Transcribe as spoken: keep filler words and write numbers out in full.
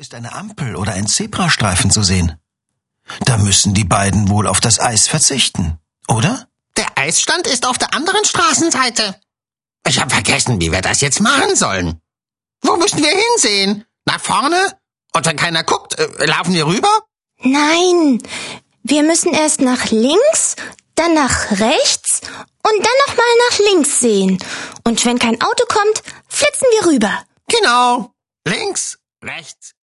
ist eine Ampel oder ein Zebrastreifen zu sehen. Da müssen die beiden wohl auf das Eis verzichten, oder? Der Eisstand ist auf der anderen Straßenseite. Ich habe vergessen, wie wir das jetzt machen sollen. Wo müssen wir hinsehen? Nach vorne? Und wenn keiner guckt, äh, laufen wir rüber? Nein, wir müssen erst nach links, dann nach rechts und dann nochmal nach links sehen. Und wenn kein Auto kommt, flitzen wir rüber. Genau. Links, rechts,